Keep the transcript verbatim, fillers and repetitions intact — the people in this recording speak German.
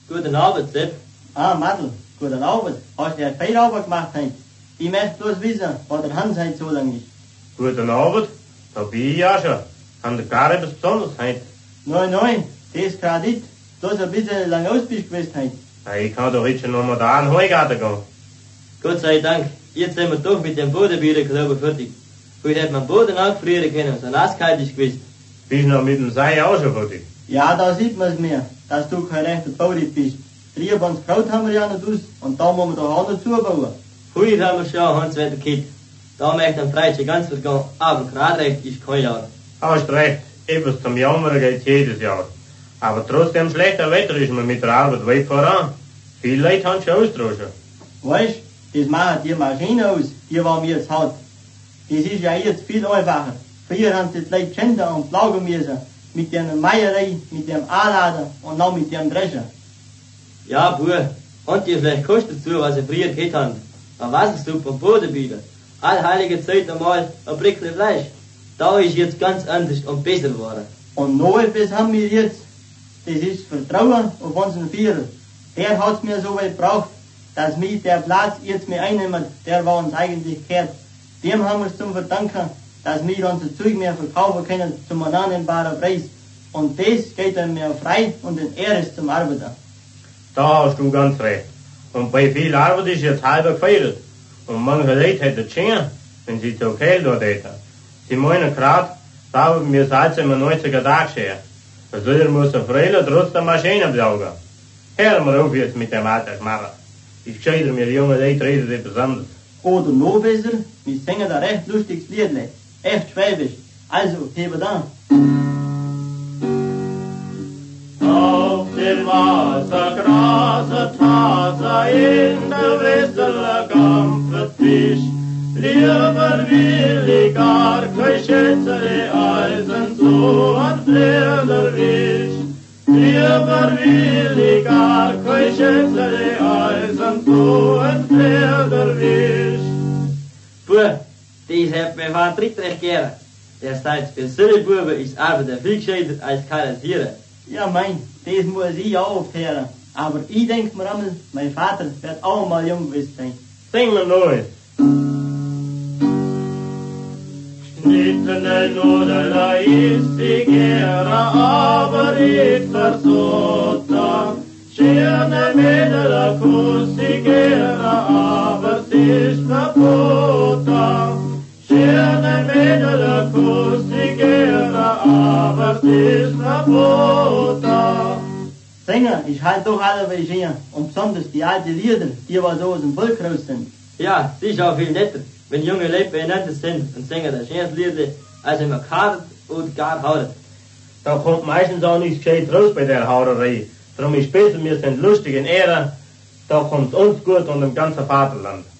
Guten Abend, Sepp. Ah, Madel, guten Abend. Hast du ja viel Arbeit gemacht heute? Ich möchte bloß wissen, was der Hans heute so lang ist. Guten Abend, da bin ich ja schon. Haben Sie gar etwas Besonderes heute? Nein, nein, das gerade nicht. Bloß ein bisschen lang aus bist gewesen heute. Ja, ich kann doch jetzt schon noch mal da in den Heugarten gehen. Gott sei Dank, jetzt sind wir doch mit dem Bodenbühler, glaube ich, fertig. Heute hätte man Boden angefrieren können, so nasskalt ist gewesen. Bist du noch mit dem Sei auch schon fertig? Ja, da sieht man's mir, dass du kein rechter Baulied bist. Drüber ans Kraut haben wir ja nicht aus und da muss man doch auch noch zubauen. Heute haben wir schon Hans weiter Kind. Da möchte ein Freitag ganz vergehen, aber gerade recht ist kein Jahr. Hast recht, etwas zum Jammern geht's jedes Jahr. Aber trotzdem schlechter Wetter ist man mit der Arbeit weit voran. Viele Leute haben schon ausgetroschen. Weißt, das machen die Maschine aus, die was wir jetzt hat. Das ist ja jetzt viel einfacher. Früher haben die Leute schänden und plagen müssen. Mit der Meierei, mit dem Anladen und noch mit dem Drescher. Ja, Bruder, und dir vielleicht kostet zu, was sie früher gehabt haben. Eine Wassersuppe und Bodenbühler. Allheilige Zeit einmal ein Brickel Fleisch. Da ist jetzt ganz anders und besser geworden. Und noch etwas haben wir jetzt. Das ist Vertrauen auf unseren Führer. Der hat's mir so weit gebraucht, dass wir der Platz jetzt mehr einnehmen, der war uns eigentlich gehört. Dem haben wir es zum Verdanken, dass wir unser Zeug mehr verkaufen können zum annehmbaren Preis. Und das geht dann mehr frei und in Ehre zum Arbeiter. Da hast du ganz recht. Und bei viel Arbeit ist jetzt halber gefeiert. Und manche Leute hätten es schön, wenn sie zu kalt dort hätten. Sie meinen gerade, da haben wir seit dem neunziger Tag stehen. Der Söder muss der Freiler trotz der Maschine saugen. Hören wir auf jetzt mit dem alten Schmarrn. Ich gescheiter mir junge Leute reden etwas anderes. Oder noch besser, wir singen ein recht lustiges Liedle. Echt schwäbisch. Also, hebe da. Auf dem Wasser graset Hase, in der Wessel gampfet Fisch. Lieber will ich gar kein schätzere Eisen, so ein Fleder Wisch. Lieber will ich gar kein schätzere Eisen, so ein Fleder Wisch. Bruder, dies hat mein Vater nicht recht gern. Der sagt, für solche Buben ist Arbeit viel gescheiter als Kanalisieren. Ja, mein, das muss ich auch aufhören. Aber ich denk mir einmal, mein Vater wird auch mal jung gewesen sein. Sing mir neu. Schnittene Nudel ist die Gera, aber ich versuchte. Schöne Mädel, Kuss die Gera, aber sie ist verboten. Schöne Mädel, Kuss die Gera, aber sie ist verboten. Sänger ist halt doch alle wie schön. Und besonders die alten Lieder, die was so aus dem Volk raus sind. Ja, sie ist auch viel netter, wenn junge Leute beieinander sind und singen das schönes Lied, als wenn man kartet und gar haut. Da kommt meistens auch nichts gescheit raus bei der Hauerei. Darum ist besser, wir sind lustig in Ehre. Da kommt uns gut und dem ganzen Vaterland.